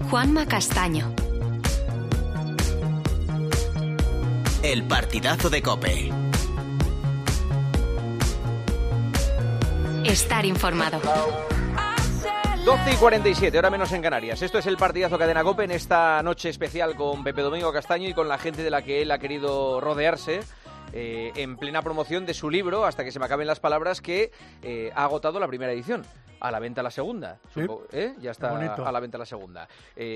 Juanma Castaño. El partidazo de COPE. Estar informado. 12:47, hora menos en Canarias. Esto es el partidazo Cadena COPE en esta noche especial con Pepe Domingo Castaño y con la gente de la que él ha querido rodearse en plena promoción de su libro, Hasta que se me acaben las palabras, que ha agotado la primera edición. A la venta la segunda. Sí. Ya está Bonito. a la venta la segunda.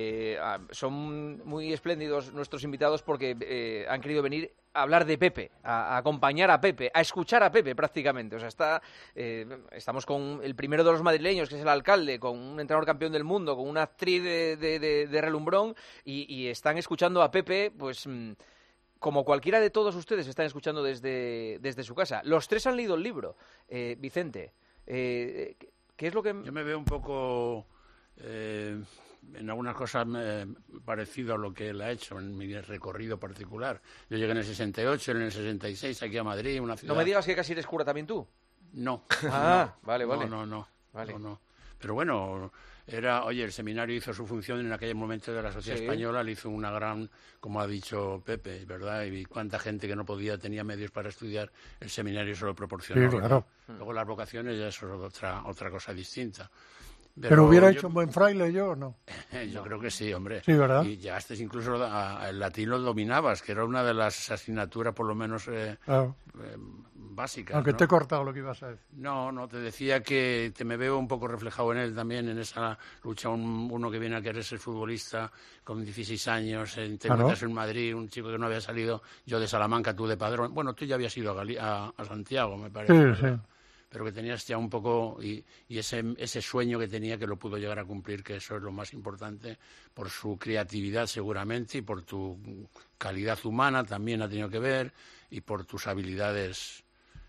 Son muy espléndidos nuestros invitados porque han querido venir a hablar de Pepe, a acompañar a Pepe, a escuchar a Pepe prácticamente. O sea, estamos con el primero de los madrileños, que es el alcalde, con un entrenador campeón del mundo, con una actriz de relumbrón, y están escuchando a Pepe, pues como cualquiera de todos ustedes están escuchando desde su casa. Los tres han leído el libro. Vicente, ¿qué es lo que...? Yo me veo un poco, en algunas cosas parecido a lo que él ha hecho en mi recorrido particular. Yo llegué en el 68, él en el 66, aquí a Madrid, una ciudad... No me digas que casi eres cura también tú. No. Ah, no, vale. No. Vale. No. Pero bueno, el seminario hizo su función en aquel momento de la sociedad española, le hizo una gran, como ha dicho Pepe, ¿verdad? Y cuánta gente que no tenía medios para estudiar, el seminario se lo proporcionó. Sí, claro. Luego las vocaciones ya eso es otra cosa distinta. Pero hubiera hecho un buen fraile yo, ¿o no? Yo creo que sí, hombre. Sí, ¿verdad? Y llegaste incluso el latín lo dominabas, que era una de las asignaturas por lo menos Claro. básicas. Aunque ¿no? te he cortado lo que ibas a decir. No, te decía que me veo un poco reflejado en él también, en esa lucha. Uno que viene a querer ser futbolista con 16 años, te encuentras en Madrid, un chico que no había salido, yo de Salamanca, tú de Padrón. Bueno, tú ya habías ido a Santiago, me parece. Sí. Pero que tenías ya un poco, y ese sueño que tenía, que lo pudo llegar a cumplir, que eso es lo más importante, por su creatividad seguramente, y por tu calidad humana también ha tenido que ver, y por tus habilidades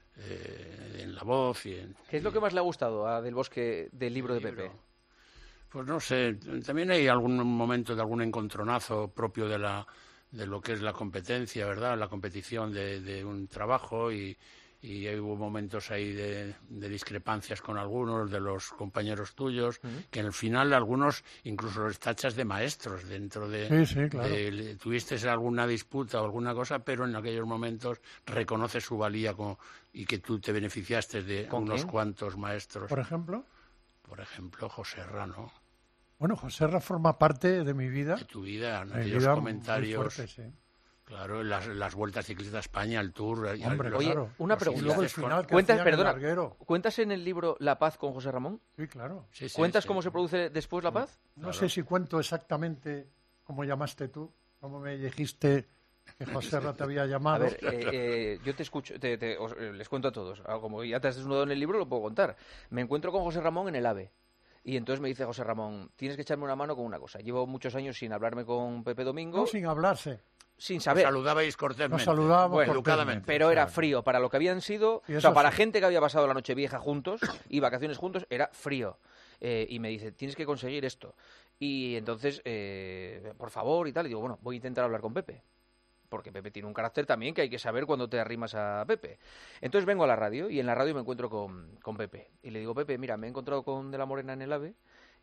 en la voz. ¿Qué es lo que más le ha gustado a Del Bosque del libro de Pepe? Pues no sé, también hay algún momento de algún encontronazo propio de lo que es la competencia, ¿verdad? La competición de un trabajo, y hubo momentos ahí de discrepancias con algunos de los compañeros tuyos, que al final algunos incluso los tachas de maestros dentro de... Sí, claro. Tuviste alguna disputa o alguna cosa, pero en aquellos momentos reconoces su valía y que tú te beneficiaste de unos cuantos maestros. ¿Por ejemplo? Por ejemplo, José Rano. Bueno, José Ra forma parte de mi vida. De tu vida, en Mi aquellos vida comentarios... muy fuerte, sí. Claro, las vueltas ciclistas a España, el Tour... Hombre, Oye, claro. una Y pregunta. luego el final que ¿Cuentas, hacían en perdona, Larguero. ¿cuentas en el libro La Paz con José Ramón? Sí, claro. Sí, ¿Cuentas sí. cómo se produce después La Paz? No sé si cuento exactamente cómo llamaste tú, cómo me dijiste que José Ra te había A llamado. ver, yo te escucho, les cuento a todos. Como ya te has desnudado en el libro, lo puedo contar. Me encuentro con José Ramón en el AVE. Y entonces me dice José Ramón, tienes que echarme una mano con una cosa. Llevo muchos años sin hablarme con Pepe Domingo. No, sin hablarse. Sin saber. Saludabais cortésmente. Nos saludábamos Bueno, educadamente. Pero era frío. Para lo que habían sido... Y O sea, eso para sí. gente que había pasado la Nochevieja juntos y vacaciones juntos, era frío. Y me dice, tienes que conseguir esto. Y entonces, por favor, y tal. Y digo, bueno, voy a intentar hablar con Pepe. Porque Pepe tiene un carácter también que hay que saber cuando te arrimas a Pepe. Entonces vengo a la radio y en la radio me encuentro con Pepe. Y le digo, Pepe, mira, me he encontrado con De la Morena en el AVE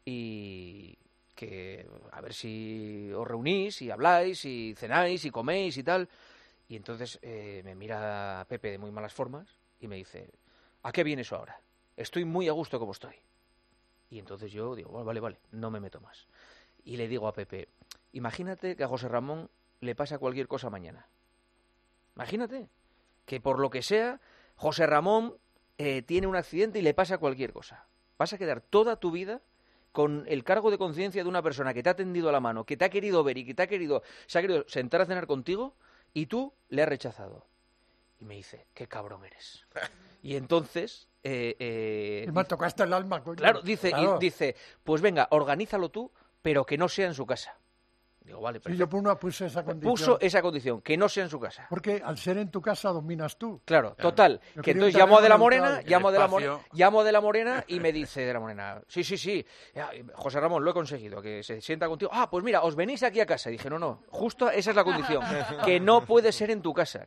y que a ver si os reunís y habláis y cenáis y coméis y tal. Y entonces me mira Pepe de muy malas formas y me dice, ¿a qué viene eso ahora? Estoy muy a gusto como estoy. Y entonces yo digo, bueno, vale, no me meto más. Y le digo a Pepe, imagínate que a José Ramón le pasa cualquier cosa mañana. Imagínate que por lo que sea, José Ramón tiene un accidente y le pasa cualquier cosa. Vas a quedar toda tu vida con el cargo de conciencia de una persona que te ha tendido la mano, que te ha querido ver y que se ha querido sentar a cenar contigo y tú le has rechazado. Y me dice, qué cabrón eres. Y entonces... y me tocaste el alma, coño. Claro, dice, Claro. Y dice, pues venga, organízalo tú, pero que no sea en su casa. Digo, vale, Sí, perfecto. yo puse esa condición. Puso esa condición, que no sea en su casa. Porque al ser en tu casa dominas tú. Claro, total. Yo Que quería entonces un llamo a De la terreno Morena, neutral. llamo a De la Morena y me dice De la Morena, sí, ya, José Ramón, lo he conseguido, que se sienta contigo. Ah, pues mira, os venís aquí a casa. Y dije, no, justo esa es la condición, que no puede ser en tu casa,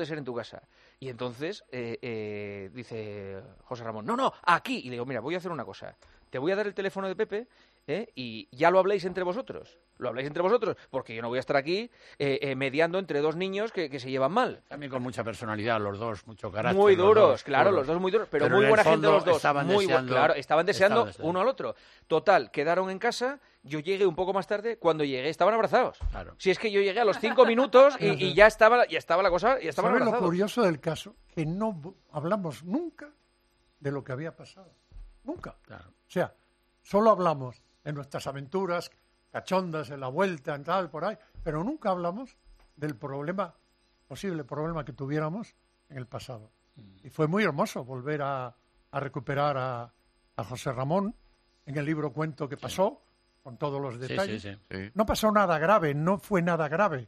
Y entonces dice José Ramón, no, aquí. Y le digo, mira, voy a hacer una cosa. te voy a dar el teléfono de Pepe, y ya lo habléis entre vosotros. Lo habláis entre vosotros, porque yo no voy a estar aquí mediando entre dos niños que se llevan mal. También con mucha personalidad, los dos, mucho carácter. Muy los duros, dos, claro, duros. los dos muy duros, pero Pero muy en el buena gente fondo los dos. estaban Muy deseando- claro, estaban deseando estaban deseando. uno al otro. Total, quedaron en casa, yo llegué un poco más tarde, cuando llegué estaban abrazados. Claro. Si es que yo llegué a los 5 minutos y ya estaba la cosa, ya estaban ¿Sabes lo abrazados. curioso del caso? Que no hablamos nunca de lo que había pasado. Nunca. Claro. O sea, solo hablamos de nuestras aventuras cachondas en la vuelta, en tal, por ahí, pero nunca hablamos del posible problema que tuviéramos en el pasado. Y fue muy hermoso volver a recuperar a José Ramón en el libro Cuento que pasó, con todos los detalles. Sí. No pasó nada grave, no fue nada grave,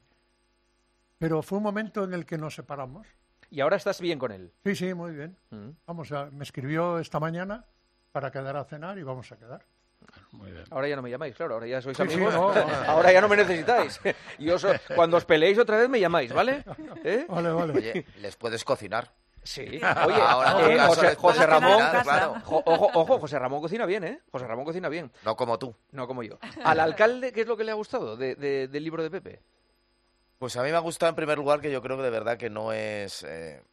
pero fue un momento en el que nos separamos. Y ahora estás bien con él. Sí, muy bien. Mm. Me escribió esta mañana para quedar a cenar y vamos a quedar. Muy bien. Ahora ya no me llamáis, claro, ahora ya sois Sí, amigos. no. Ahora ya no me necesitáis. Cuando os peleéis otra vez me llamáis, ¿vale? Vale. Oye, ¿les puedes cocinar? Sí. Oye, Ahora en tu caso les puedes José Ramón, cocinar, claro. ojo, José Ramón cocina bien, ¿eh? José Ramón cocina bien, No como tú. no como yo. ¿Al alcalde qué es lo que le ha gustado del libro de Pepe? Pues a mí me ha gustado en primer lugar que yo creo que de verdad que no es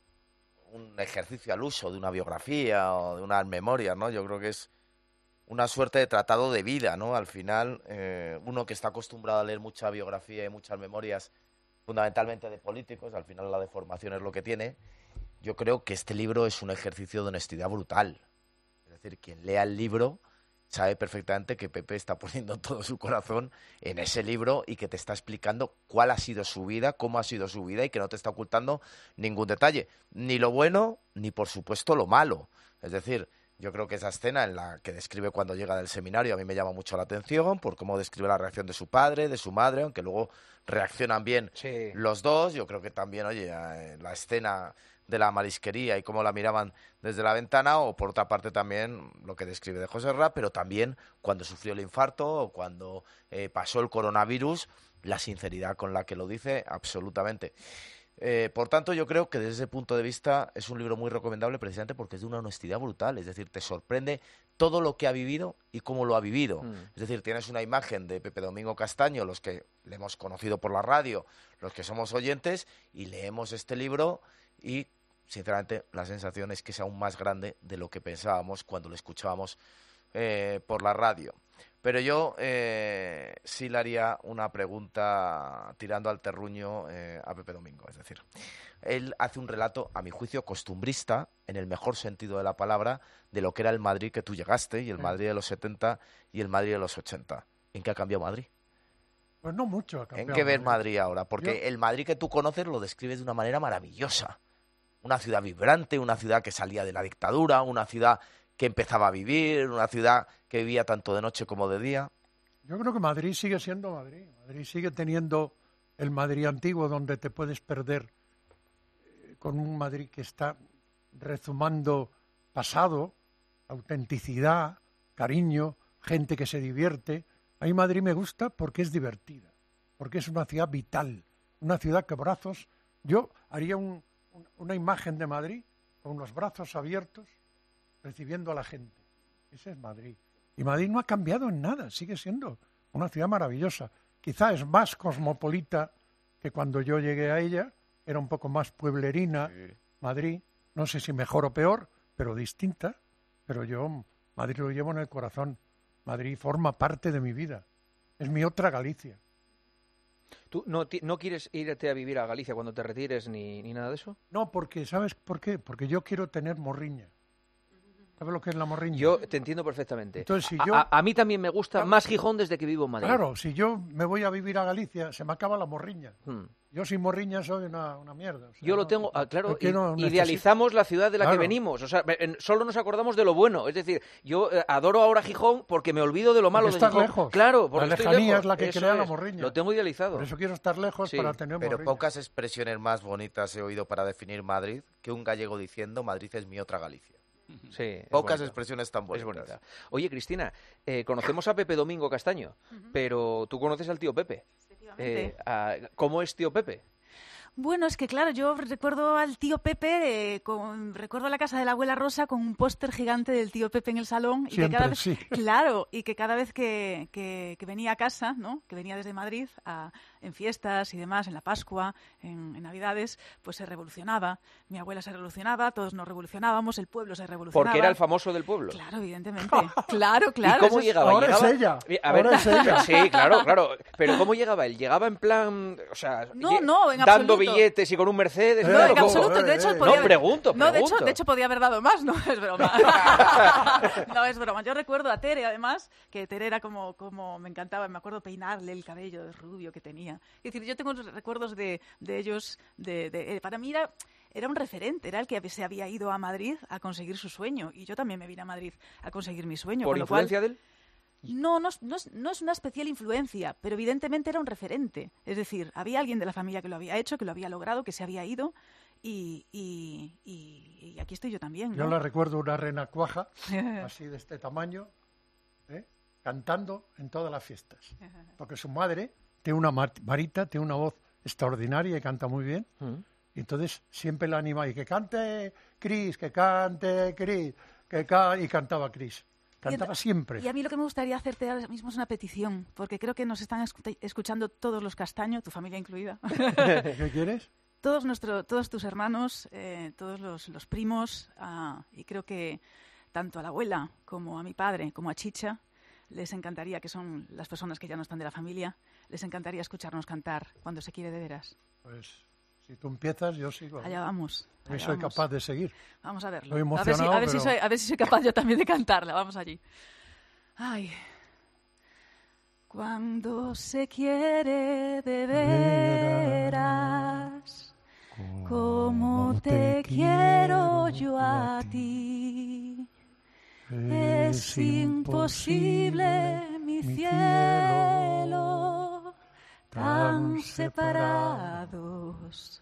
un ejercicio al uso de una biografía o de unas memorias, ¿no? Yo creo que es una suerte de tratado de vida, ¿no? Al final, uno que está acostumbrado a leer mucha biografía y muchas memorias, fundamentalmente de políticos, al final la deformación es lo que tiene. Yo creo que este libro es un ejercicio de honestidad brutal. Es decir, quien lea el libro sabe perfectamente que Pepe está poniendo todo su corazón en ese libro y que te está explicando cuál ha sido su vida, cómo ha sido su vida y que no te está ocultando ningún detalle. Ni lo bueno, ni por supuesto lo malo. Es decir, yo creo que esa escena en la que describe cuando llega del seminario a mí me llama mucho la atención por cómo describe la reacción de su padre, de su madre, aunque luego reaccionan bien Sí. los dos. Yo creo que también, oye, la escena de la marisquería y cómo la miraban desde la ventana, o por otra parte también lo que describe de José Ra, pero también cuando sufrió el infarto o cuando pasó el coronavirus, la sinceridad con la que lo dice, absolutamente. Por tanto, yo creo que desde ese punto de vista es un libro muy recomendable precisamente porque es de una honestidad brutal, es decir, te sorprende todo lo que ha vivido y cómo lo ha vivido. Es decir, tienes una imagen de Pepe Domingo Castaño, los que le hemos conocido por la radio, los que somos oyentes, y leemos este libro y, sinceramente, la sensación es que es aún más grande de lo que pensábamos cuando lo escuchábamos por la radio. Pero yo sí le haría una pregunta tirando al terruño a Pepe Domingo. Es decir, él hace un relato, a mi juicio, costumbrista, en el mejor sentido de la palabra, de lo que era el Madrid que tú llegaste, y el Madrid de los 70 y el Madrid de los 80. ¿En qué ha cambiado Madrid? Pues no mucho ha ¿En cambiado. qué ves Madrid ahora? Porque Yo- el Madrid que tú conoces lo describes de una manera maravillosa. Una ciudad vibrante, una ciudad que salía de la dictadura, una ciudad que empezaba a vivir, una ciudad que vivía tanto de noche como de día. Yo creo que Madrid sigue siendo Madrid. Madrid sigue teniendo el Madrid antiguo donde te puedes perder con un Madrid que está rezumando pasado, autenticidad, cariño, gente que se divierte. A mí Madrid me gusta porque es divertida, porque es una ciudad vital, una ciudad que brazos... Yo haría una imagen de Madrid con unos brazos abiertos recibiendo a la gente. Ese es Madrid. Y Madrid no ha cambiado en nada, sigue siendo una ciudad maravillosa. Quizá es más cosmopolita que cuando yo llegué a ella, era un poco más pueblerina, Madrid, no sé si mejor o peor, pero distinta. Pero yo Madrid lo llevo en el corazón. Madrid forma parte de mi vida. Es mi otra Galicia. ¿Tú no quieres irte a vivir a Galicia cuando te retires ni nada de eso? No, porque, ¿sabes por qué? Porque yo quiero tener morriña. ¿Sabes lo que es la morriña? Yo te entiendo perfectamente. Entonces, si yo... A mí también me gusta más Gijón desde que vivo en Madrid. Claro, si yo me voy a vivir a Galicia, se me acaba la morriña. Hmm. Yo sin morriña soy una mierda. O sea, Yo lo no- tengo, claro, es que no idealizamos la ciudad de la que Claro. venimos. O sea, solo nos acordamos de lo bueno. Es decir, yo adoro ahora Gijón porque me olvido de lo malo Porque de estás Gijón. lejos. Claro, porque La estoy lejanía lejos. es la que Eso crea la es. morriña. Lo tengo idealizado. Por eso quiero estar lejos Sí. para tener Pero morriña. pocas expresiones más bonitas he oído para definir Madrid que un gallego diciendo Madrid es mi otra Galicia. Sí, es Pocas bonito. expresiones tan Es bonitas. bonita. Oye, Cristina, conocemos a Pepe Domingo Castaño, pero tú conoces al tío Pepe. Efectivamente. ¿Cómo es tío Pepe? Bueno, es que claro, yo recuerdo al tío Pepe, recuerdo la casa de la abuela Rosa con un póster gigante del tío Pepe en el salón. Y Siempre, que cada vez, sí. Claro, y que cada vez que venía a casa, ¿no? Que venía desde Madrid en fiestas y demás, en la Pascua, en Navidades, pues se revolucionaba. Mi abuela se revolucionaba, todos nos revolucionábamos, el pueblo se revolucionaba. Porque era el famoso del pueblo. Claro, evidentemente. Claro. ¿Y cómo llegaba? Ahora ¿Llegaba? es ella. A ver, Ahora es ella. Sí, claro. Pero ¿cómo llegaba él? ¿Llegaba en plan, o sea, No, en dando absoluto. billetes y con un Mercedes? No, en ¿Cómo? absoluto. De hecho, No, podía pregunto. No, de hecho podía haber dado más, no es broma. No es broma. Yo recuerdo a Tere, además, que Tere era como me encantaba, me acuerdo peinarle el cabello rubio que tenía. Es decir, yo tengo recuerdos de ellos, para mí era un referente, era el que se había ido a Madrid a conseguir su sueño. Y yo también me vine a Madrid a conseguir mi sueño. ¿Por influencia de él? No es una especial influencia, pero evidentemente era un referente. Es decir, había alguien de la familia que lo había hecho, que lo había logrado, que se había ido, y aquí estoy yo también, ¿no? Yo la recuerdo una renacuaja, así de este tamaño, cantando en todas las fiestas. Porque su madre tiene una varita, tiene una voz extraordinaria y canta muy bien. Y entonces siempre la anima, y que cante Cris, y cantaba Cris. Cantaba siempre. Y a mí lo que me gustaría hacerte ahora mismo es una petición, porque creo que nos están escuchando todos los Castaño, tu familia incluida. ¿Qué quieres? Todos tus hermanos, todos los primos, y creo que tanto a la abuela como a mi padre, como a Chicha, les encantaría, que son las personas que ya no están de la familia, les encantaría escucharnos cantar cuando se quiere de veras. Pues si tú empiezas, yo sigo. Allá vamos. Yo soy capaz de seguir. Vamos a verlo. Estoy emocionado, a ver si soy capaz yo también de cantarla. Vamos allí. Ay. Cuando se quiere de veras, como te quiero yo a ti, es imposible, mi cielo, tan separados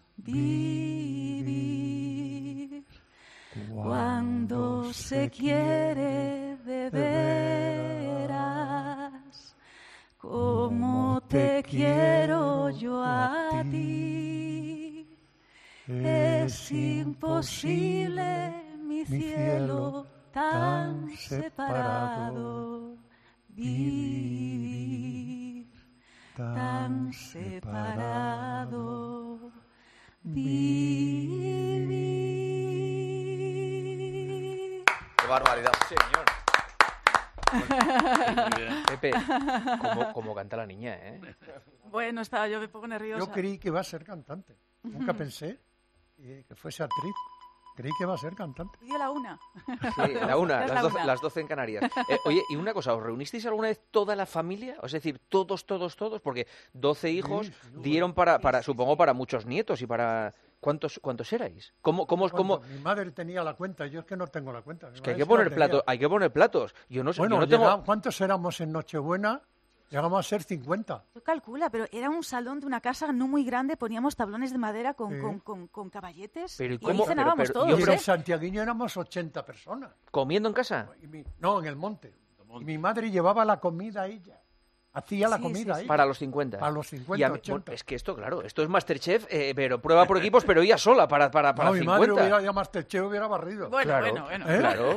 vivir. Cuando se quiere de veras, como te quiero yo a ti, es imposible, mi cielo, tan separado vivir, tan separado vivir. ¡Qué barbaridad! Señor. Pepe, ¿cómo canta la niña, ¿eh? Bueno, yo me pongo nerviosa. Yo creí que iba a ser cantante. Nunca pensé que fuese actriz. Creí que iba a ser cantante. Pidió la una. Sí, la una, Es las 12 en Canarias. Oye, y una cosa, ¿os reunisteis alguna vez toda la familia? Es decir, todos, porque 12 hijos dieron para supongo, para muchos nietos y para... ¿Cuántos erais? ¿Cómo? Mi madre tenía la cuenta, yo es que no tengo la cuenta. Es que hay que poner platos. Yo no sé, bueno, yo no tengo... ¿cuántos éramos en Nochebuena? Llegamos a ser 50. Yo calcula, pero era un salón de una casa no muy grande, poníamos tablones de madera con caballetes, Pero, y ¿cómo? ahí cenábamos Pero, todos. Y en Santiaguiño éramos 80 personas. ¿Comiendo en casa? No, en el monte. Y mi madre llevaba la comida a ella. Hacía la comida ella. Para los 50. Para los 50, y 80. Bueno, es que esto es Masterchef, pero prueba por equipos, pero ella sola para no, 50. Mi madre hubiera ya Masterchef, hubiera barrido. Bueno. Claro.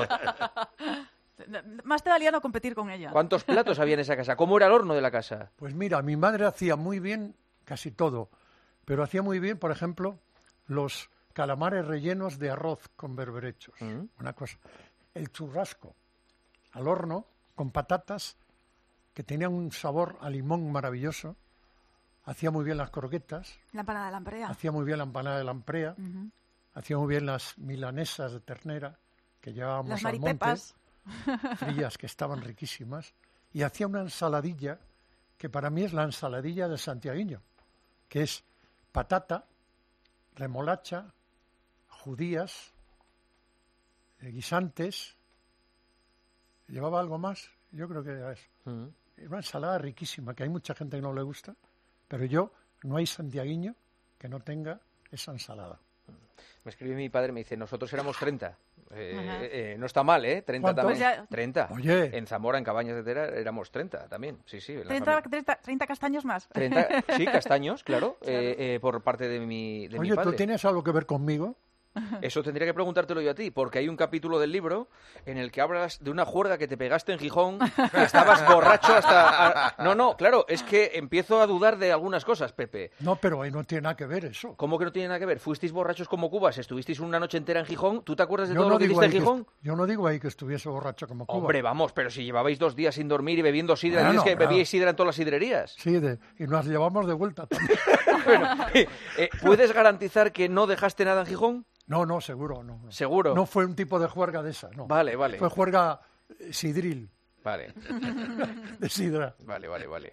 Más te valía no competir con ella. ¿Cuántos platos había en esa casa? ¿Cómo era el horno de la casa? Pues mira, mi madre hacía muy bien casi todo, pero hacía muy bien, por ejemplo, los calamares rellenos de arroz con berberechos. Una cosa. El churrasco al horno con patatas que tenían un sabor a limón maravilloso. Hacía muy bien las croquetas. La empanada de lamprea. Hacía muy bien la empanada de lamprea. Hacía muy bien las milanesas de ternera que llevábamos las al maripepas. monte. Frías, que estaban riquísimas. Y hacía una ensaladilla que para mí es la ensaladilla del santiaguiño, que es patata, remolacha, judías, guisantes. ¿Llevaba algo más? Yo creo que era eso. Era una ensalada riquísima, que hay mucha gente que no le gusta, pero no hay santiaguiño que no tenga esa ensalada. Me escribe mi padre, me dice, nosotros éramos 30. No está mal, ¿eh? 30 ¿Cuántos? también. Pues ya- 30. Oye. En Zamora, en Cabañas de Tera, éramos 30 también. Sí, sí. la 30 castaños más. 30, sí, castaños, claro, por parte de mi Oye, padre. ¿tú tienes algo que ver conmigo? Eso tendría que preguntártelo yo a ti, porque hay un capítulo del libro en el que hablas de una juerga que te pegaste en Gijón, que estabas borracho hasta... No, claro, es que empiezo a dudar de algunas cosas, Pepe. No, pero ahí no tiene nada que ver eso. ¿Cómo que no tiene nada que ver? Fuisteis borrachos como cubas, estuvisteis una noche entera en Gijón, ¿tú te acuerdas de Yo todo no lo que digo hiciste en ahí que Gijón? yo no digo ahí que estuviese borracho como Cuba. Hombre, vamos, pero si llevabais 2 días sin dormir y bebiendo sidra, Bueno, dices que claro. bebíais sidra en todas las sidrerías. Sí, y nos llevamos de vuelta también. ¿Puedes garantizar que no dejaste nada en Gijón? No, seguro, no. ¿Seguro? No fue un tipo de juerga de esa, no. Vale. Fue juerga sidril, Vale. de sidra. Vale.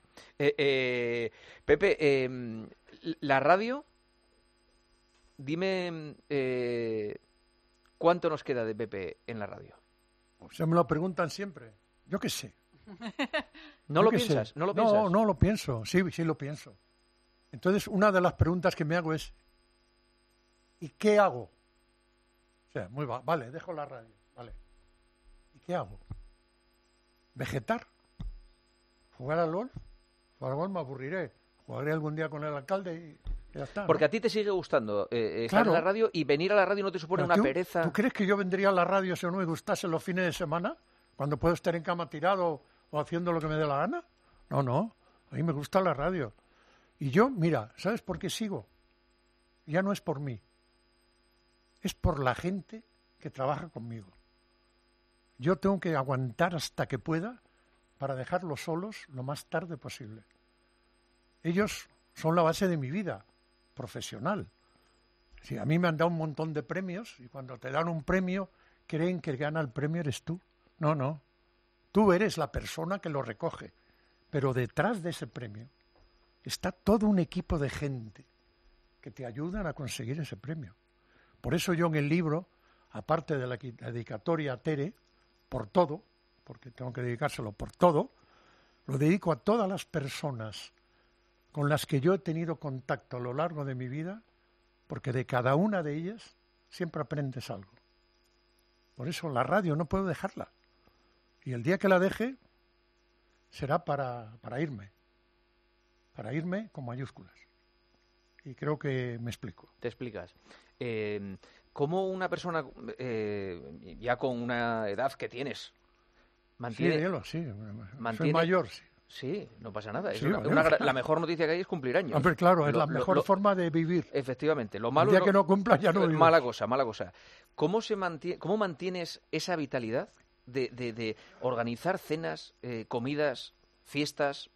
Pepe, la radio, dime cuánto nos queda de Pepe en la radio. Se me lo preguntan siempre. Yo qué sé. ¿No Yo lo qué piensas? sé. ¿No lo piensas? No lo pienso. Sí lo pienso. Entonces, una de las preguntas que me hago es, ¿y qué hago? O sea, vale, dejo la radio, vale. ¿Y qué hago? ¿Vegetar? ¿Jugar al golf? Jugar al golf me aburriré. Jugaré algún día con el alcalde y ya está. Porque ¿no? a ti te sigue gustando estar Claro. en la radio y venir a la radio no te supone Pero una ¿tú- pereza. ¿Tú crees que yo vendría a la radio si no me gustase los fines de semana? Cuando puedo estar en cama tirado o haciendo lo que me dé la gana. No. A mí me gusta la radio. Y yo, mira, ¿sabes por qué sigo? Ya no es por mí. Es por la gente que trabaja conmigo. Yo tengo que aguantar hasta que pueda para dejarlos solos lo más tarde posible. Ellos son la base de mi vida profesional. Sí, a mí me han dado un montón de premios y cuando te dan un premio creen que el que gana el premio eres tú. No. Tú eres la persona que lo recoge. Pero detrás de ese premio está todo un equipo de gente que te ayudan a conseguir ese premio. Por eso yo en el libro, aparte de la dedicatoria a Tere, por todo, porque tengo que dedicárselo por todo, lo dedico a todas las personas con las que yo he tenido contacto a lo largo de mi vida, porque de cada una de ellas siempre aprendes algo. Por eso la radio no puedo dejarla. Y el día que la deje será para irme con mayúsculas. Y creo que me explico. Te explicas. ¿Cómo una persona ya con una edad que tienes mantiene... Sí. Soy mantiene- mayor, sí. Sí, no pasa nada. Es Sí, una- bueno. la mejor noticia que hay es cumplir años. Hombre, claro, es Lo- la lo- mejor lo- forma de vivir. Efectivamente. Lo El malo día no- que no cumplas ya no vives. Mala cosa. ¿Cómo mantienes esa vitalidad de organizar cenas, comidas, fiestas,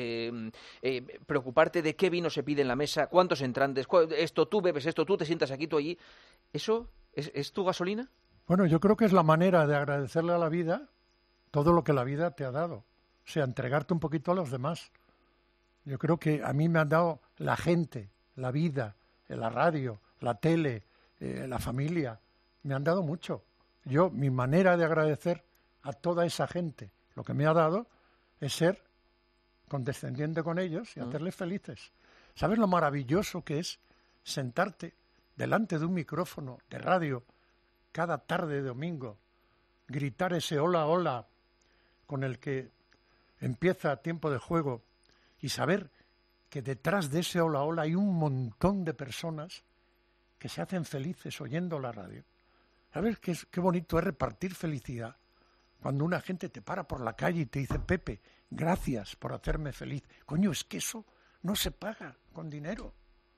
preocuparte de qué vino se pide en la mesa, cuántos entrantes, esto tú bebes esto, tú te sientas aquí, tú allí? ¿Eso es tu gasolina? Bueno, yo creo que es la manera de agradecerle a la vida todo lo que la vida te ha dado. O sea, entregarte un poquito a los demás. Yo creo que a mí me han dado la gente, la vida, la radio, la tele, la familia. Me han dado mucho. Mi manera de agradecer a toda esa gente lo que me ha dado es ser condescendiente con ellos y hacerles felices. ¿Sabes lo maravilloso que es sentarte delante de un micrófono de radio cada tarde de domingo, gritar ese hola, hola con el que empieza tiempo de juego y saber que detrás de ese hola, hola hay un montón de personas que se hacen felices oyendo la radio? ¿Sabes qué bonito es repartir felicidad? Cuando una gente te para por la calle y te dice, Pepe, gracias por hacerme feliz. Coño, es que eso no se paga con dinero.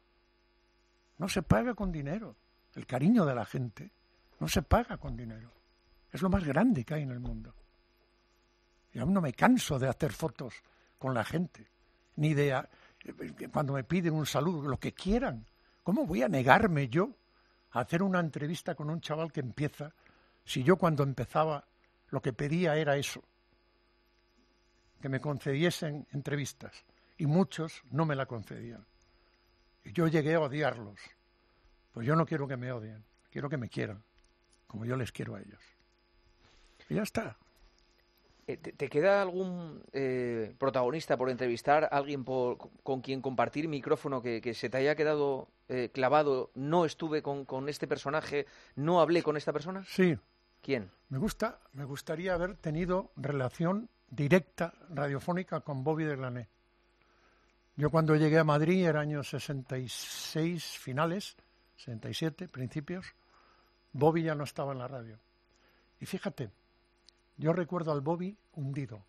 No se paga con dinero. El cariño de la gente no se paga con dinero. Es lo más grande que hay en el mundo. Y aún no me canso de hacer fotos con la gente, ni de cuando me piden un saludo, lo que quieran. ¿Cómo voy a negarme yo a hacer una entrevista con un chaval que empieza, si yo cuando empezaba lo que pedía era eso, que me concediesen entrevistas, y muchos no me la concedían? Y yo llegué a odiarlos. Pues yo no quiero que me odien, quiero que me quieran, como yo les quiero a ellos. Y ya está. ¿Te queda algún protagonista por entrevistar, alguien con quien compartir micrófono que se te haya quedado clavado? ¿No estuve con este personaje? ¿No hablé con esta persona? Sí, ¿Quién? Me gustaría haber tenido relación directa radiofónica con Bobby de Glané. Yo cuando llegué a Madrid era año 66 finales, 67 principios, Bobby ya no estaba en la radio. Y fíjate, yo recuerdo al Bobby hundido.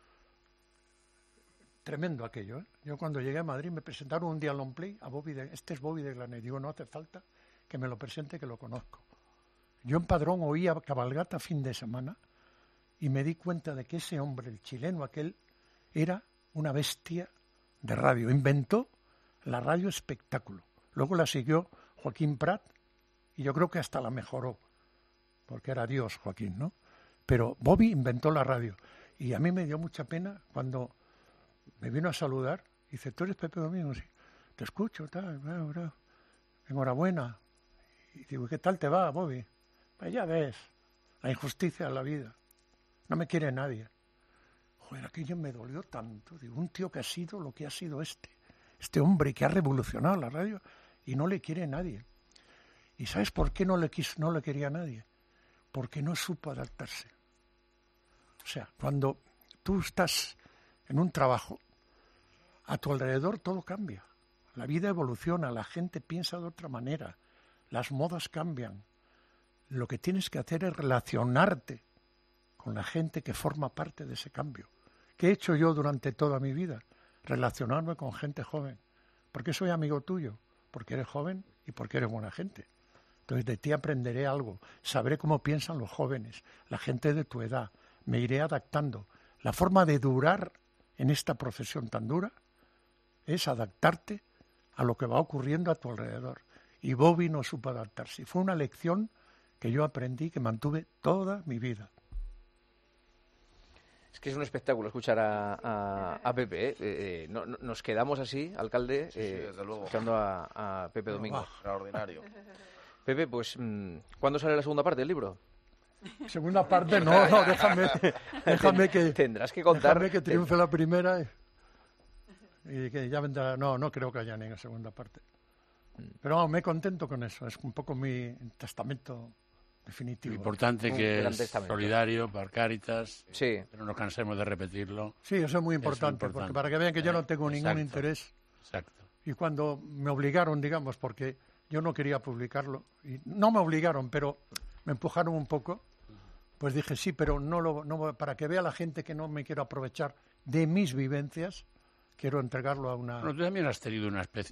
Tremendo aquello, ¿eh? Yo cuando llegué a Madrid me presentaron un día al Long Play a Bobby este es Bobby de Glané. Digo, no hace falta que me lo presente, que lo conozco. Yo en Padrón oía Cabalgata fin de semana y me di cuenta de que ese hombre, el chileno aquel, era una bestia de radio. Inventó la radio espectáculo. Luego la siguió Joaquín Prat y yo creo que hasta la mejoró, porque era Dios Joaquín, ¿no? Pero Bobby inventó la radio. Y a mí me dio mucha pena cuando me vino a saludar y dice, ¿tú eres Pepe Domingo? Sí, te escucho, tal, enhorabuena. Y digo, ¿qué tal te va, Bobby? Pues ya ves, la injusticia de la vida. No me quiere nadie. Joder, aquello me dolió tanto. Digo, un tío que ha sido lo que ha sido este hombre que ha revolucionado la radio y no le quiere nadie. ¿Y sabes por qué no le quería nadie? Porque no supo adaptarse. O sea, cuando tú estás en un trabajo, a tu alrededor todo cambia. La vida evoluciona, la gente piensa de otra manera, las modas cambian. Lo que tienes que hacer es relacionarte con la gente que forma parte de ese cambio. ¿Qué he hecho yo durante toda mi vida? Relacionarme con gente joven. ¿Por qué soy amigo tuyo? Porque eres joven y porque eres buena gente. Entonces de ti aprenderé algo, sabré cómo piensan los jóvenes, la gente de tu edad, me iré adaptando. La forma de durar en esta profesión tan dura es adaptarte a lo que va ocurriendo a tu alrededor. Y Bobby no supo adaptarse. Fue una lección que yo aprendí, que mantuve toda mi vida. Es que es un espectáculo escuchar a Pepe, ¿eh? Nos quedamos así, alcalde, Sí, desde luego. escuchando a Pepe Domingo. Extraordinario. Pepe, pues, ¿cuándo sale la segunda parte del libro? Segunda parte, no, déjame que... Tendrás que contar... Déjame que triunfe la primera y que ya vendrá... No creo que haya ni una segunda parte. Pero vamos, me contento con eso, es un poco mi testamento definitivo. Importante Un que gran es testamento. solidario, para Cáritas, Sí. pero no nos cansemos de repetirlo. Sí, eso es muy importante, importante. porque para que vean que yo no tengo ningún Exacto. interés. Exacto. Y cuando me obligaron, digamos, porque yo no quería publicarlo, y no me obligaron, pero me empujaron un poco, pues dije sí, pero no para que vea la gente que no me quiero aprovechar de mis vivencias, quiero entregarlo a una... Bueno, tú también has tenido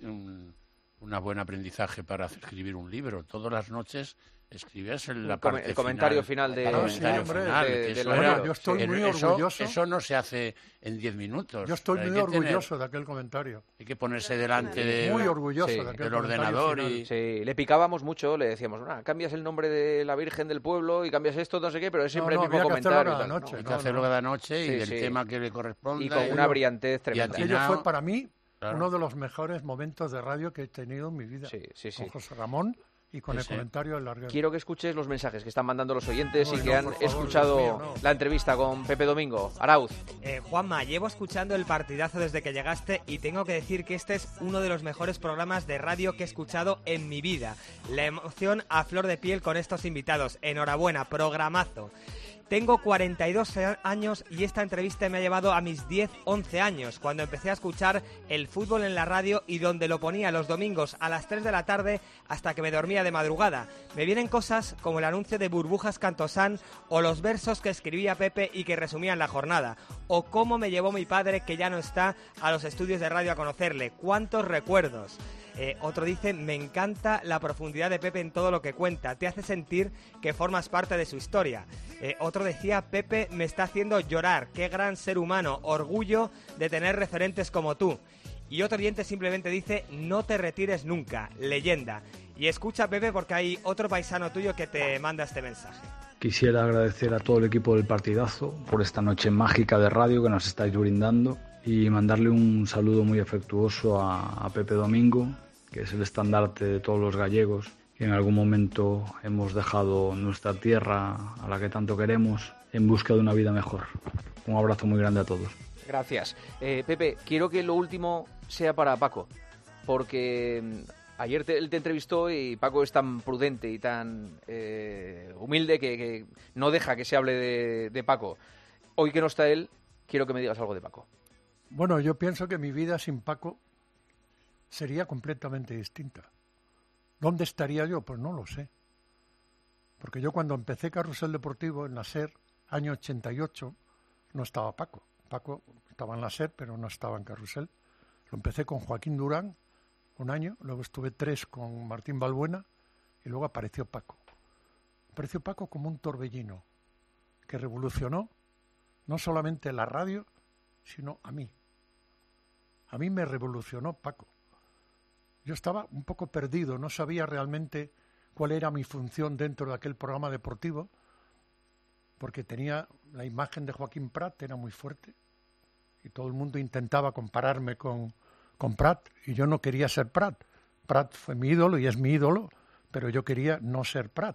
un buen aprendizaje para escribir un libro. Todas las noches escribías en la parte El comentario final de... El comentario hombre, final, de- que de eso la- era- Bueno, yo estoy muy eso- orgulloso. Eso no se hace en 10 minutos. Yo estoy Hay muy que tener- orgulloso de aquel comentario. Hay que ponerse delante de, Muy orgulloso Sí, de aquel del comentario ordenador final. y... Sí, le picábamos mucho, le decíamos, cambias el nombre de la Virgen del pueblo y cambias esto, no sé qué, pero es siempre No, el mismo había que hacerlo comentario. y cada tal. noche. Hay que No, hacerlo no. cada noche y Sí, del sí. tema que le corresponda. Y con una brillantez tremenda. Y Aquello atinado. fue para mí Claro. uno de los mejores momentos de radio que he tenido en mi vida. Sí, sí, sí. Con José Ramón y con Sí, el sí. comentario del Larguero. Quiero que escuches los mensajes que están mandando los oyentes Ay, y que no, han por favor, escuchado Dios mío, no. la entrevista con Pepe Domingo. Arauz. Juanma, llevo escuchando el partidazo desde que llegaste y tengo que decir que este es uno de los mejores programas de radio que he escuchado en mi vida. La emoción a flor de piel con estos invitados. Enhorabuena, programazo. Tengo 42 años y esta entrevista me ha llevado a mis 10-11 años, cuando empecé a escuchar el fútbol en la radio y donde lo ponía los domingos a las 3 de la tarde hasta que me dormía de madrugada. Me vienen cosas como el anuncio de Burbujas Cantosán o los versos que escribía Pepe y que resumían la jornada, o cómo me llevó mi padre, que ya no está, a los estudios de radio a conocerle. ¡Cuántos recuerdos! Otro dice, me encanta la profundidad de Pepe en todo lo que cuenta, te hace sentir que formas parte de su historia. Otro decía, Pepe me está haciendo llorar, qué gran ser humano, orgullo de tener referentes como tú. Y otro oyente simplemente dice, no te retires nunca, leyenda. Y escucha, Pepe, porque hay otro paisano tuyo que te manda este mensaje. Quisiera agradecer a todo el equipo del partidazo por esta noche mágica de radio que nos estáis brindando y mandarle un saludo muy afectuoso a Pepe Domingo, que es el estandarte de todos los gallegos, que en algún momento hemos dejado nuestra tierra a la que tanto queremos en busca de una vida mejor. Un abrazo muy grande a todos. Gracias. Pepe, quiero que lo último sea para Paco, porque Ayer él te entrevistó y Paco es tan prudente y tan humilde que no deja que se hable de Paco. Hoy que no está él, quiero que me digas algo de Paco. Bueno, yo pienso que mi vida sin Paco sería completamente distinta. ¿Dónde estaría yo? Pues no lo sé. Porque yo cuando empecé Carrusel Deportivo en la SER, año 88, no estaba Paco. Paco estaba en la SER, pero no estaba en Carrusel. Lo empecé con Joaquín Durán, un año, luego estuve 3 con Martín Balbuena y luego apareció Paco. Apareció Paco como un torbellino que revolucionó no solamente la radio, sino a mí. A mí me revolucionó Paco. Yo estaba un poco perdido, no sabía realmente cuál era mi función dentro de aquel programa deportivo, porque tenía la imagen de Joaquín Prat, era muy fuerte, y todo el mundo intentaba compararme con Prat, y yo no quería ser Prat. Prat fue mi ídolo y es mi ídolo, pero yo quería no ser Prat.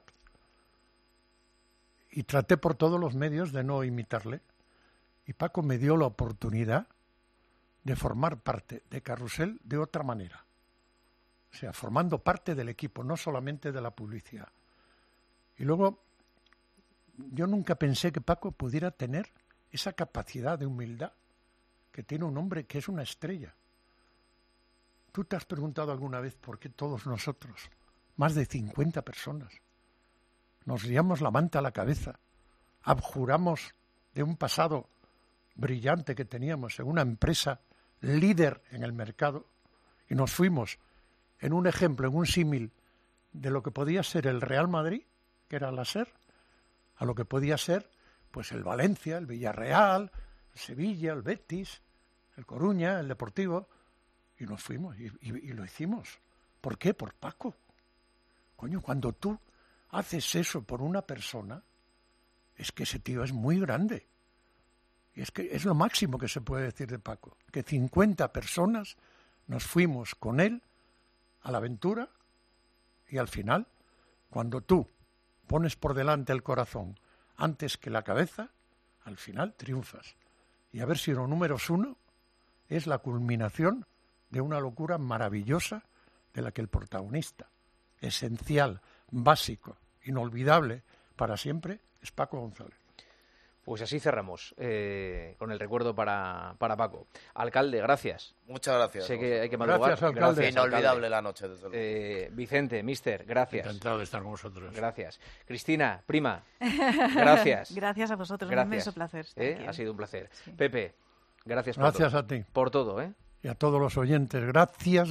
Y traté por todos los medios de no imitarle. Y Paco me dio la oportunidad de formar parte de Carrusel de otra manera. O sea, formando parte del equipo, no solamente de la publicidad. Y luego, yo nunca pensé que Paco pudiera tener esa capacidad de humildad que tiene un hombre que es una estrella. ¿Tú te has preguntado alguna vez por qué todos nosotros, más de 50 personas, nos liamos la manta a la cabeza, abjuramos de un pasado brillante que teníamos en una empresa líder en el mercado y nos fuimos en un ejemplo, en un símil de lo que podía ser el Real Madrid, que era la SER, a lo que podía ser pues el Valencia, el Villarreal, el Sevilla, el Betis, el Coruña, el Deportivo, y nos fuimos y lo hicimos. ¿Por qué? Por Paco. Coño, cuando tú haces eso por una persona, es que ese tío es muy grande. Y es que es lo máximo que se puede decir de Paco, que 50 personas nos fuimos con él a la aventura y al final, cuando tú pones por delante el corazón antes que la cabeza, al final triunfas. Y haber sido números 1 es la culminación de una locura maravillosa de la que el protagonista, esencial, básico, inolvidable para siempre, es Paco González. Pues así cerramos con el recuerdo para Paco. Alcalde, gracias. Muchas gracias. Sé que hay que madrugar. Gracias, alcalde. Gracias, Inolvidable alcalde. la noche, desde luego. Vicente, mister, gracias. Encantado de estar con vosotros. Gracias. Cristina, prima, gracias. Gracias a vosotros, Gracias. un inmenso placer. estar aquí. Ha sido un placer. Sí. Pepe, gracias por Gracias todo. a ti Por todo, y a todos los oyentes. Gracias.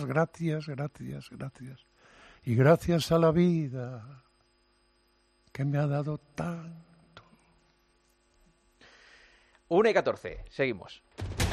Y gracias a la vida que me ha dado tan... 1:14, seguimos.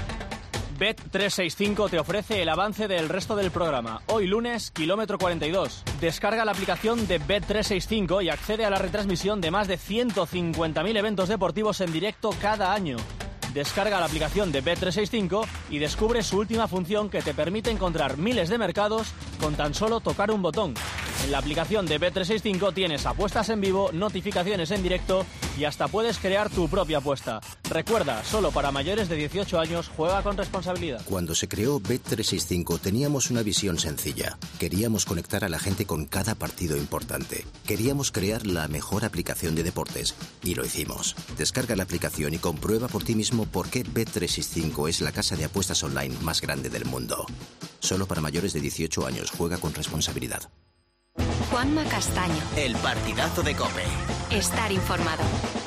Bet365 te ofrece el avance del resto del programa. Hoy lunes, kilómetro 42. Descarga la aplicación de Bet365 y accede a la retransmisión de más de 150.000 eventos deportivos en directo cada año. Descarga la aplicación de Bet365 y descubre su última función que te permite encontrar miles de mercados con tan solo tocar un botón. En la aplicación de Bet365 tienes apuestas en vivo, notificaciones en directo y hasta puedes crear tu propia apuesta. Recuerda, solo para mayores de 18 años, juega con responsabilidad. Cuando se creó Bet365 teníamos una visión sencilla. Queríamos conectar a la gente con cada partido importante. Queríamos crear la mejor aplicación de deportes. Y lo hicimos. Descarga la aplicación y comprueba por ti mismo por qué Bet365 es la casa de apuestas online más grande del mundo. Solo para mayores de 18 años, juega con responsabilidad. Juanma Castaño. El partidazo de COPE. Estar informado.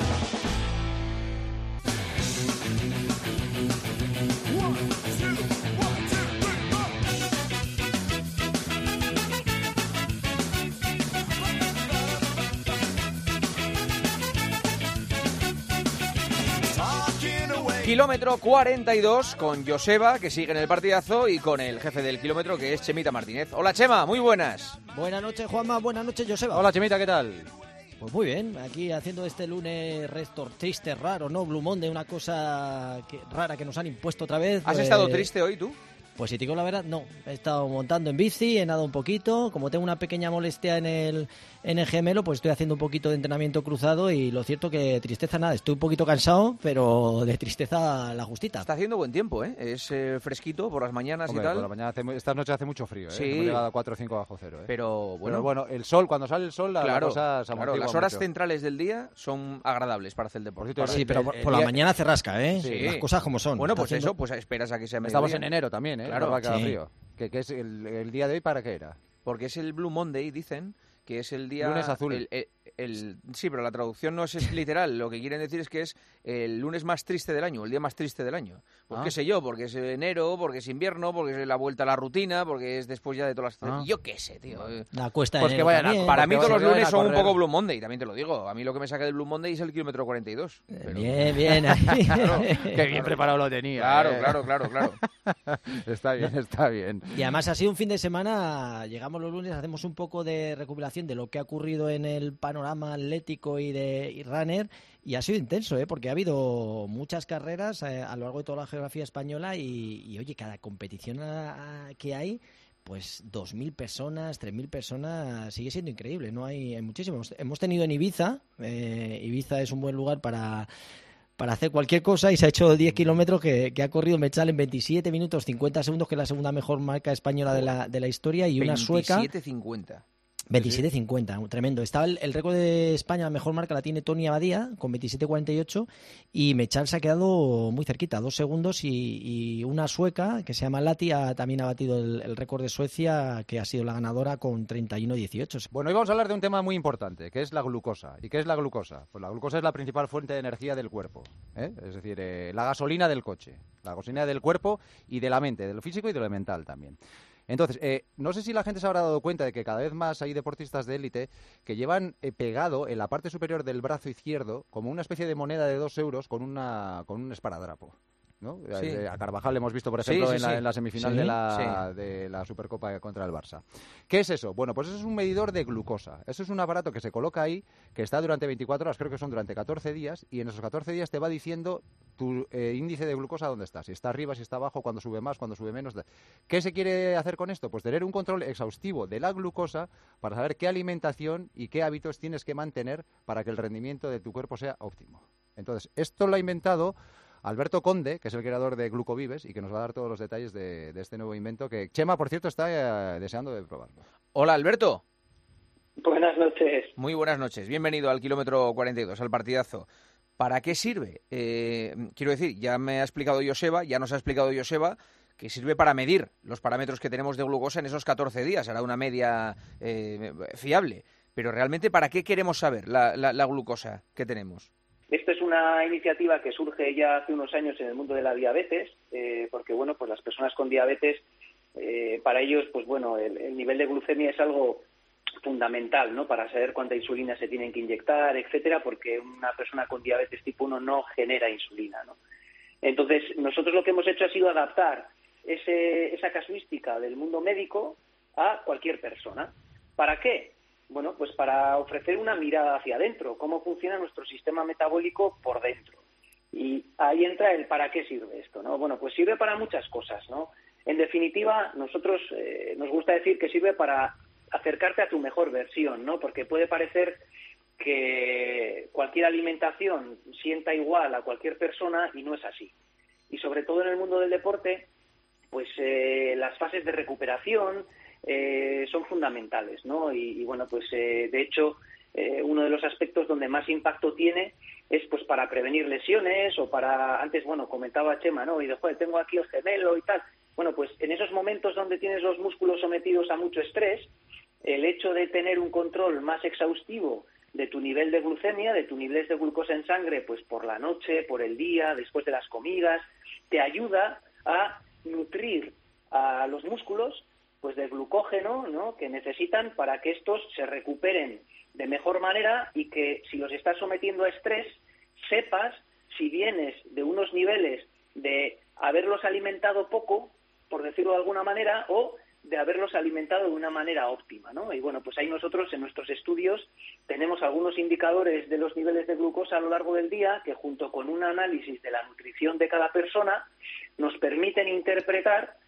Kilómetro 42 con Joseba, que sigue en el partidazo, y con el jefe del kilómetro, que es Chemita Martínez. Hola, Chema, muy buenas. Buenas noches, Juanma. Buenas noches, Joseba. Hola, Chemita, ¿qué tal? Pues muy bien, aquí haciendo este lunes resto triste, raro, ¿no? Blue Monday, una cosa rara que nos han impuesto otra vez. ¿Has estado triste hoy tú? Pues si te digo la verdad, no. He estado montando en bici, he nadado un poquito. Como tengo una pequeña molestia en el gemelo, pues estoy haciendo un poquito de entrenamiento cruzado y lo cierto que tristeza nada. Estoy un poquito cansado, pero de tristeza la justita. Está haciendo buen tiempo, ¿eh? Es fresquito por las mañanas. Hombre, y tal. Por la mañana estas noches hace mucho frío, ¿eh? Sí. Hemos llegado a 4 o 5 bajo cero, ¿eh? Pero bueno, el sol, cuando sale el sol, la cosa se amortigua las horas mucho. centrales del día son agradables para hacer el deporte. Sí, pero por la mañana hace rasca, ¿eh? Sí. Las cosas como son. Bueno, Está pues haciendo... eso, pues esperas a que sea mediodía. Estamos en enero también, ¿eh? Claro, que haga sí. frío. ¿Qué es el día de hoy para qué era? Porque es el Blue Monday, dicen, que es el día... Lunes azul. Sí, pero la traducción no es literal. Lo que quieren decir es que es el lunes más triste del año, el día más triste del año. Pues qué sé yo, porque es enero, porque es invierno, porque es la vuelta a la rutina, porque es después ya de todas las... Yo qué sé, tío. La cuesta pues de que vayan también. Para mí todos los lunes son un correr. poco Blue Monday, también te lo digo. A mí lo que me saca del Blue Monday es el kilómetro 42. Pero... Bien. Qué bien preparado lo tenía. Claro. Está bien. Y además ha sido un fin de semana, llegamos los lunes, hacemos un poco de recopilación de lo que ha ocurrido en el panorama atlético y runner, y ha sido intenso, porque ha habido muchas carreras a lo largo de toda la geografía española y oye, cada competición que hay, pues 2.000 personas, 3.000 personas, sigue siendo increíble, no hay muchísimos. Hemos tenido en Ibiza, Ibiza es un buen lugar para hacer cualquier cosa y se ha hecho 10 kilómetros que ha corrido Mechal en 27 minutos 50 segundos, que es la segunda mejor marca española de la historia, y una sueca... 27.50. 27.50, tremendo. Estaba el récord de España, la mejor marca la tiene Tony Abadía con 27.48 y Mechal se ha quedado muy cerquita, 2 segundos, y una sueca que se llama Lati también ha batido el récord de Suecia, que ha sido la ganadora con 31.18. Bueno, hoy vamos a hablar de un tema muy importante, que es la glucosa. ¿Y qué es la glucosa? Pues la glucosa es la principal fuente de energía del cuerpo, ¿eh? Es decir, la gasolina del coche, la gasolina del cuerpo y de la mente, de lo físico y de lo mental también. Entonces, no sé si la gente se habrá dado cuenta de que cada vez más hay deportistas de élite que llevan pegado en la parte superior del brazo izquierdo como una especie de moneda de 2 euros con un esparadrapo, ¿no? Sí. A Carvajal le hemos visto, por ejemplo, en la semifinal de la Supercopa contra el Barça. ¿Qué es eso? Bueno, pues eso es un medidor de glucosa. Eso es un aparato que se coloca ahí, que está durante 24 horas, creo que son durante 14 días, y en esos 14 días te va diciendo tu índice de glucosa dónde está. Si está arriba, si está abajo, cuando sube más, cuando sube menos. ¿Qué se quiere hacer con esto? Pues tener un control exhaustivo de la glucosa para saber qué alimentación y qué hábitos tienes que mantener para que el rendimiento de tu cuerpo sea óptimo. Entonces, esto lo ha inventado Alberto Conde, que es el creador de Glucovives y que nos va a dar todos los detalles de este nuevo invento que Chema, por cierto, está deseando de probarlo. Hola, Alberto. Buenas noches. Muy buenas noches. Bienvenido al kilómetro 42, al partidazo. ¿Para qué sirve? Quiero decir, ya me ha explicado Joseba, ya nos ha explicado Joseba, que sirve para medir los parámetros que tenemos de glucosa en esos 14 días. Hará una media fiable. Pero realmente, ¿para qué queremos saber la glucosa que tenemos? Esto es una iniciativa que surge ya hace unos años en el mundo de la diabetes, porque bueno, pues las personas con diabetes, para ellos, pues bueno, el nivel de glucemia es algo fundamental, ¿no? Para saber cuánta insulina se tienen que inyectar, etcétera, porque una persona con diabetes tipo 1 no genera insulina, ¿no? Entonces, nosotros lo que hemos hecho ha sido adaptar esa casuística del mundo médico a cualquier persona. ¿Para qué? Bueno, pues para ofrecer una mirada hacia adentro, cómo funciona nuestro sistema metabólico por dentro. Y ahí entra el para qué sirve esto, ¿no? Bueno, pues sirve para muchas cosas, ¿no? En definitiva, nosotros nos gusta decir que sirve para acercarte a tu mejor versión, ¿no? Porque puede parecer que cualquier alimentación sienta igual a cualquier persona y no es así. Y sobre todo en el mundo del deporte, pues las fases de recuperación son fundamentales, ¿no? Y bueno, pues de hecho, uno de los aspectos donde más impacto tiene es pues para prevenir lesiones o para, antes, bueno, comentaba Chema, ¿no? Y después tengo aquí el gemelo y tal. Bueno, pues en esos momentos donde tienes los músculos sometidos a mucho estrés, el hecho de tener un control más exhaustivo de tu nivel de glucemia, de tu nivel de glucosa en sangre, pues por la noche, por el día, después de las comidas, te ayuda a nutrir a los músculos pues del glucógeno, ¿no?, que necesitan para que estos se recuperen de mejor manera y que si los estás sometiendo a estrés, sepas si vienes de unos niveles de haberlos alimentado poco, por decirlo de alguna manera, o de haberlos alimentado de una manera óptima, ¿no? Y bueno, pues ahí nosotros en nuestros estudios tenemos algunos indicadores de los niveles de glucosa a lo largo del día que junto con un análisis de la nutrición de cada persona nos permiten interpretar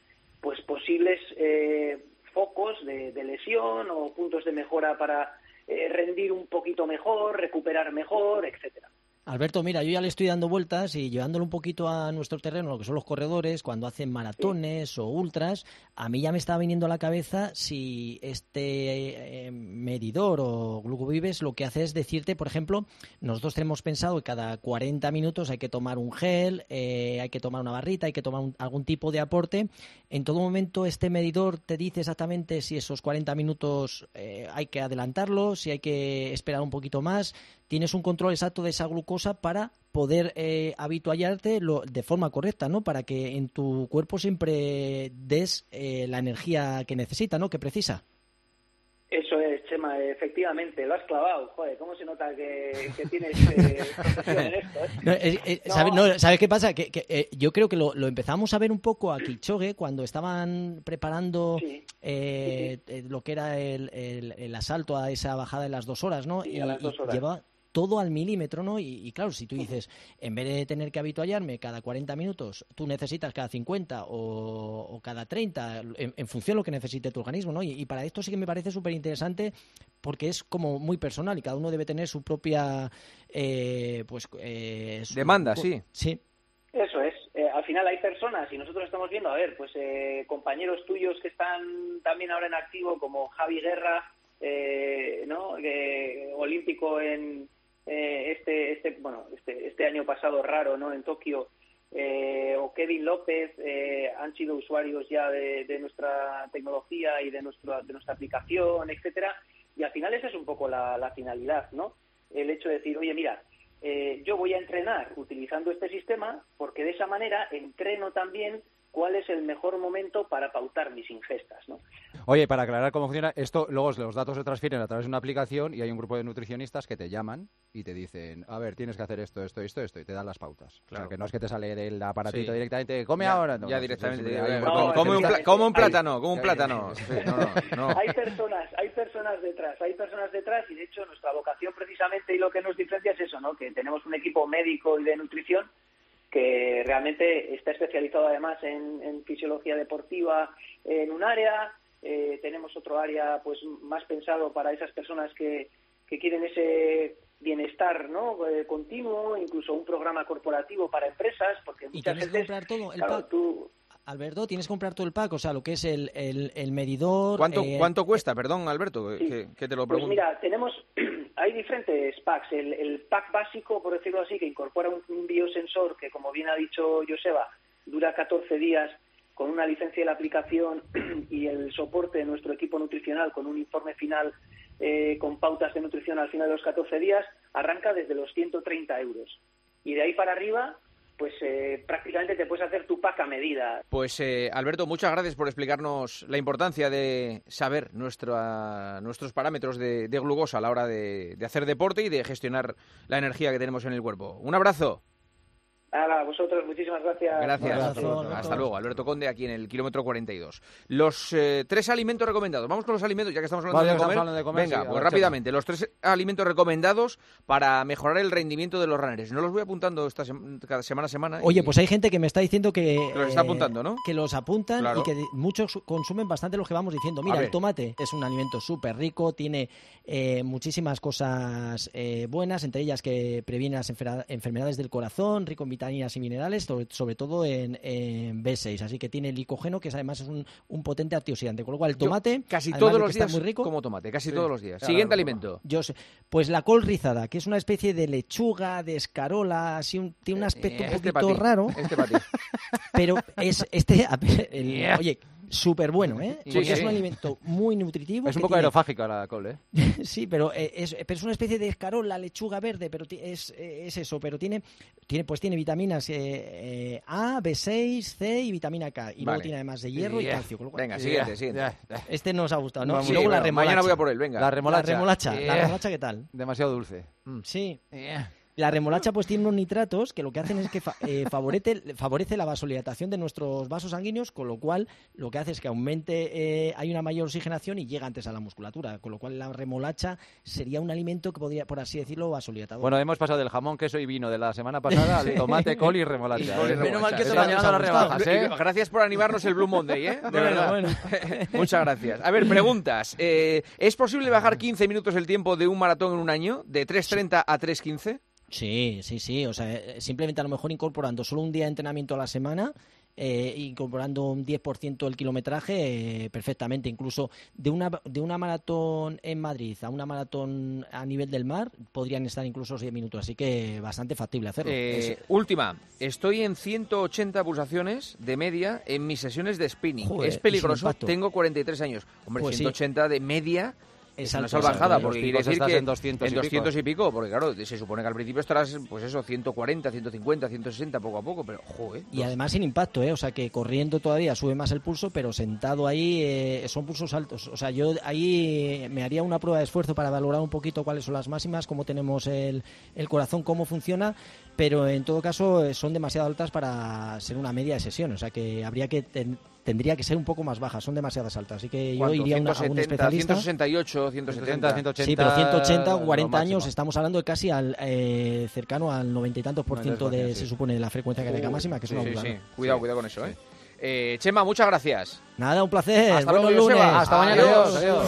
pues posibles focos de lesión o puntos de mejora para rendir un poquito mejor, recuperar mejor, etcétera. Alberto, mira, yo ya le estoy dando vueltas y llevándolo un poquito a nuestro terreno, lo que son los corredores, cuando hacen maratones o ultras, a mí ya me estaba viniendo a la cabeza si este medidor o Glucovives lo que hace es decirte, por ejemplo, nosotros tenemos pensado que cada 40 minutos hay que tomar un gel, hay que tomar una barrita, hay que tomar algún tipo de aporte. En todo momento este medidor te dice exactamente si esos 40 minutos hay que adelantarlo, si hay que esperar un poquito más. Tienes un control exacto de esa glucosa para poder habituallarte de forma correcta, ¿no? Para que en tu cuerpo siempre des la energía que necesita, ¿no? Que precisa. Eso es, Chema, efectivamente, lo has clavado. Joder, ¿cómo se nota que tienes profesión en esto? ¿Sabes qué pasa? Que yo creo que lo empezamos a ver un poco a Kipchoge cuando estaban preparando lo que era el asalto a esa bajada de las 2 horas, ¿no? Sí, a las 2 horas. Lleva todo al milímetro, ¿no? Y claro, si tú dices, en vez de tener que habituallarme cada 40 minutos, tú necesitas cada 50 o cada 30, en función de lo que necesite tu organismo, ¿no? Y para esto sí que me parece súper interesante porque es como muy personal y cada uno debe tener su propia... demanda, sí. Sí. Eso es. Al final hay personas, y nosotros estamos viendo, a ver, pues compañeros tuyos que están también ahora en activo, como Javi Guerra, ¿no? Olímpico en... este año pasado raro, ¿no? En Tokio, o Kevin López, han sido usuarios ya de nuestra tecnología y de nuestra aplicación, etcétera, y al final esa es un poco la finalidad, ¿no? El hecho de decir, oye, mira, yo voy a entrenar utilizando este sistema porque de esa manera entreno también cuál es el mejor momento para pautar mis ingestas, ¿no? Oye, para aclarar cómo funciona, esto luego los datos se transfieren a través de una aplicación y hay un grupo de nutricionistas que te llaman y te dicen, a ver, tienes que hacer esto, y te dan las pautas. Claro. O sea, que no es que te sale del aparatito directamente, come ahora. No, ya directamente. Como un plátano. Sí, no. Hay personas detrás y de hecho nuestra vocación precisamente y lo que nos diferencia es eso, ¿no? Que tenemos un equipo médico y de nutrición que realmente está especializado además en fisiología deportiva en un área, tenemos otro área pues más pensado para esas personas que quieren ese bienestar, ¿no? Continuo, incluso un programa corporativo para empresas, porque muchas veces... ¿Y tienes que comprar todo el pack? Alberto, tienes que comprar todo el pack, o sea, lo que es el medidor... ¿Cuánto cuesta? Perdón, Alberto, sí. que te lo Pues pregunto. mira, hay diferentes packs. El pack básico, por decirlo así, que incorpora un biosensor que, como bien ha dicho Joseba, dura 14 días con una licencia de la aplicación y el soporte de nuestro equipo nutricional con un informe final con pautas de nutrición al final de los 14 días, arranca desde los 130 euros. Y de ahí para arriba... pues prácticamente te puedes hacer tu pack a medida. Pues Alberto, muchas gracias por explicarnos la importancia de saber nuestros parámetros de glucosa a la hora de hacer deporte y de gestionar la energía que tenemos en el cuerpo. Un abrazo. A vosotros, muchísimas gracias. Gracias. Hasta luego. Alberto Conde, aquí en el kilómetro 42. Los 3 alimentos recomendados. Vamos con los alimentos, ya que estamos hablando de comer. Venga, pues rápidamente. Los 3 alimentos recomendados para mejorar el rendimiento de los runners. No los voy apuntando cada semana a semana. Oye, pues hay gente que me está diciendo que... los está apuntando, ¿no? Que los apuntan, claro. Y que muchos consumen bastante los que vamos diciendo. Mira, el tomate es un alimento súper rico, tiene muchísimas cosas buenas, entre ellas que previene las enfermedades del corazón, rico en vitaminas y minerales, sobre todo en B6, así que tiene licógeno, que además es un potente antioxidante, con lo cual el tomate casi todos los días muy rico, como tomate, todos los días. Siguiente alimento. Pues la col rizada, que es una especie de lechuga, de escarola, así tiene un aspecto un poquito raro, pero es oye, súper bueno, ¿eh? Sí, porque es un alimento muy nutritivo. Es un poco aerofágica la col, ¿eh? Sí, pero es una especie de escarola, lechuga verde, pero es eso, pero tiene vitaminas A, B6, C y vitamina K. Y luego tiene además de hierro y calcio. Venga, siguiente. Este nos ha gustado, ¿no? Y luego la remolacha. Mañana voy a por él, venga. La remolacha, ¿qué tal? Demasiado dulce. Sí. La remolacha pues tiene unos nitratos que lo que hacen es que favorece la vasodilatación de nuestros vasos sanguíneos, con lo cual lo que hace es que aumente, hay una mayor oxigenación y llega antes a la musculatura, con lo cual la remolacha sería un alimento que podría, por así decirlo, vasodilatador. Bueno, hemos pasado del jamón, queso y vino de la semana pasada al tomate, col y remolacha. Menos mal que te va llegando a las rebajas, ¿eh? Gracias por animarnos el Blue Monday, ¿eh? De verdad. Bueno. Muchas gracias. A ver, preguntas. ¿Es posible bajar 15 minutos el tiempo de un maratón en un año? ¿De 3:30 a 3:15? Sí. O sea, simplemente a lo mejor incorporando solo un día de entrenamiento a la semana, incorporando un 10% el kilometraje, perfectamente. Incluso de una maratón en Madrid a una maratón a nivel del mar podrían estar incluso 10 minutos. Así que bastante factible hacerlo. Última. Estoy en 180 pulsaciones de media en mis sesiones de spinning. Joder, es peligroso. Tengo 43 años. Hombre, pues 180 de media... Es una salvajada, porque quiere decir que en 200 y pico, porque claro, se supone que al principio estarás, pues eso, 140, 150, 160 poco a poco, pero joder. Y además sin impacto, o sea que corriendo todavía sube más el pulso, pero sentado ahí son pulsos altos. O sea, yo ahí me haría una prueba de esfuerzo para valorar un poquito cuáles son las máximas, cómo tenemos el corazón, cómo funciona, pero en todo caso son demasiado altas para ser una media de sesión, o sea que tendría que ser un poco más baja, son demasiadas altas, así que yo iría a un especialista. 168, 170, 180. Sí, pero 180, 40 años, estamos hablando de casi cercano al 90 y tantos por ciento se supone, de la frecuencia cardíaca máxima, que es una burrada. Sí. Cuidado con eso, Chema, muchas gracias. Nada, un placer. Hasta luego, lunes. Hasta mañana. Adiós.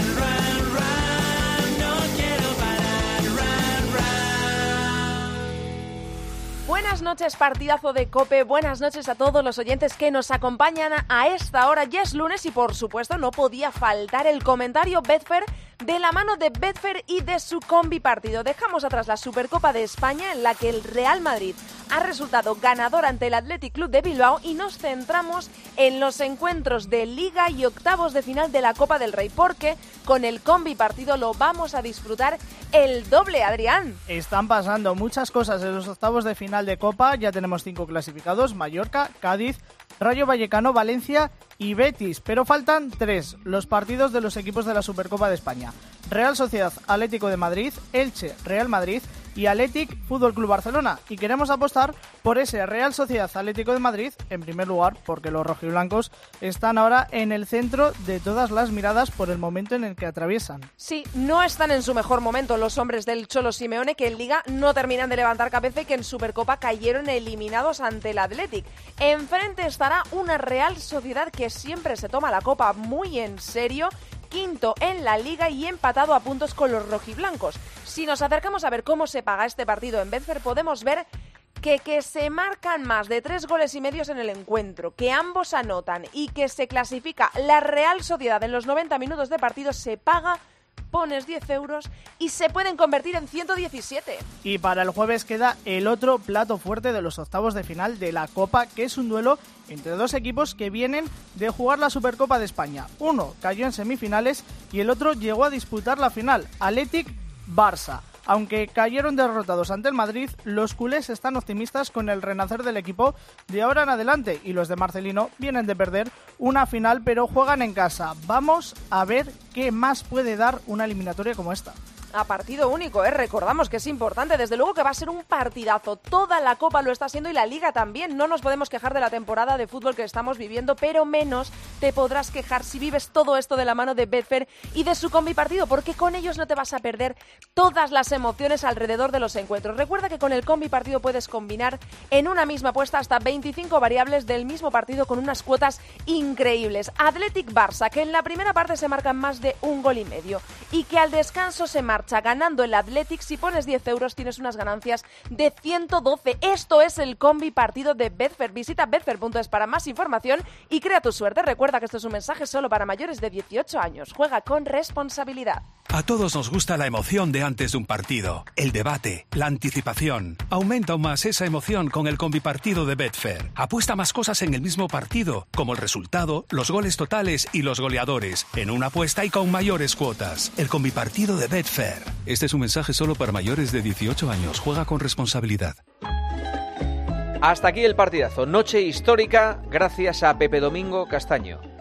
Buenas noches, partidazo de COPE, buenas noches a todos los oyentes que nos acompañan a esta hora. Ya es lunes y por supuesto no podía faltar el comentario Betfair de la mano de Betfair y de su combi partido. Dejamos atrás la Supercopa de España en la que el Real Madrid ha resultado ganador ante el Athletic Club de Bilbao y nos centramos en los encuentros de Liga y octavos de final de la Copa del Rey, porque con el combi partido lo vamos a disfrutar el doble, Adrián. Están pasando muchas cosas en los octavos de final de Copa, ya tenemos 5 clasificados: Mallorca, Cádiz, Rayo Vallecano, Valencia y Betis, pero faltan 3, los partidos de los equipos de la Supercopa de España: Real Sociedad, Atlético de Madrid, Elche, Real Madrid y Athletic Fútbol Club Barcelona, y queremos apostar por ese Real Sociedad Atlético de Madrid en primer lugar, porque los rojiblancos están ahora en el centro de todas las miradas por el momento en el que atraviesan. Sí, no están en su mejor momento los hombres del Cholo Simeone, que en Liga no terminan de levantar cabeza y que en Supercopa cayeron eliminados ante el Athletic. Enfrente estará una Real Sociedad que siempre se toma la Copa muy en serio, quinto en la Liga y empatado a puntos con los rojiblancos. Si nos acercamos a ver cómo se paga este partido en Betfair, podemos ver que se marcan más de 3 goles y medios en el encuentro, que ambos anotan y que se clasifica la Real Sociedad en los 90 minutos de partido, se paga, pones 10 euros y se pueden convertir en 117. Y para el jueves queda el otro plato fuerte de los octavos de final de la Copa, que es un duelo entre dos equipos que vienen de jugar la Supercopa de España. Uno cayó en semifinales y el otro llegó a disputar la final, Athletic-Barça. Aunque cayeron derrotados ante el Madrid, los culés están optimistas con el renacer del equipo de ahora en adelante, y los de Marcelino vienen de perder una final pero juegan en casa. Vamos a ver qué más puede dar una eliminatoria como esta. A partido único, recordamos que es importante, desde luego que va a ser un partidazo, toda la Copa lo está haciendo y la Liga también, no nos podemos quejar de la temporada de fútbol que estamos viviendo, pero menos te podrás quejar si vives todo esto de la mano de Betfair y de su combi partido, porque con ellos no te vas a perder todas las emociones alrededor de los encuentros. Recuerda que con el combi partido puedes combinar en una misma apuesta hasta 25 variables del mismo partido con unas cuotas increíbles. Athletic-Barça, que en la primera parte se marcan más de 1 gol y medio y que al descanso se marca ganando el Athletic. Si pones 10 euros tienes unas ganancias de 112. Esto es el combi partido de Betfair. Visita betfair.es para más información y crea tu suerte. Recuerda que esto es un mensaje solo para mayores de 18 años. Juega con responsabilidad. A todos nos gusta la emoción de antes de un partido, el debate, la anticipación. Aumenta aún más esa emoción con el combi partido de Betfair. Apuesta más cosas en el mismo partido, como el resultado, los goles totales y los goleadores, en una apuesta y con mayores cuotas. El combi partido de Betfair. Este es un mensaje solo para mayores de 18 años. Juega con responsabilidad. Hasta aquí el partidazo. Noche histórica gracias a Pepe Domingo Castaño.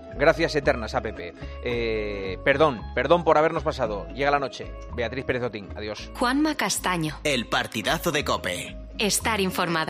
Gracias eternas a Pepe. Perdón por habernos pasado. Llega la noche. Beatriz Pérez Otín, adiós. Juanma Castaño. El partidazo de COPE. Estar informado.